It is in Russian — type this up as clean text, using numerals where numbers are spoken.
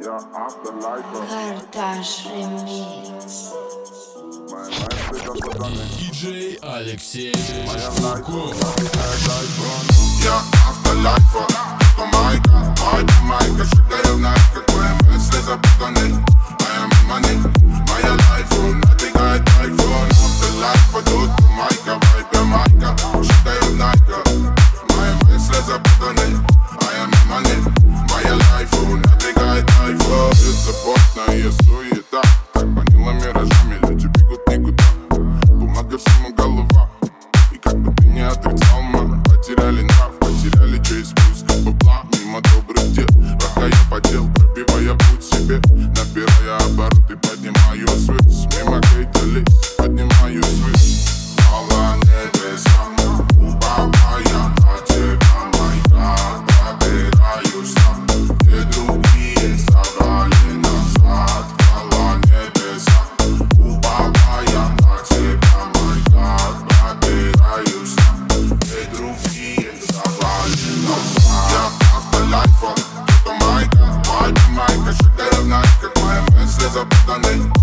Карташ ремикс. Диджей Алексей Шкурков. Я автолайфа, майка, шагаю вновь, как мои мысли запутаны. Моя мимо моя лайфу, надвигает тайфун. Автолайфа, тут майка, вайпе майка, шагаю вновь, мои мысли запутаны. Моя мимо моя лайфу, надвигает тайфун. Беззаботная суета, так манила миражами, люди бегут никуда. Бумага всему голова, и как бы ты не отрицал, мама. Потеряли нрав, потеряли честь, вкус бабла мимо добрых дел. Пока я потел, пробивая путь себе, набирая обороты, поднимаю связь. Мимо гейта лист, поднимаю связь. Мало небеса, уповая на тебя, майка, пробираюсь там, где другие забрали назад. Мало небеса, уповая на тебя, майка, пробираюсь там, где другие забрали назад. Я автолайфа, майка, шагаю вновь, как мои мысли запутаны.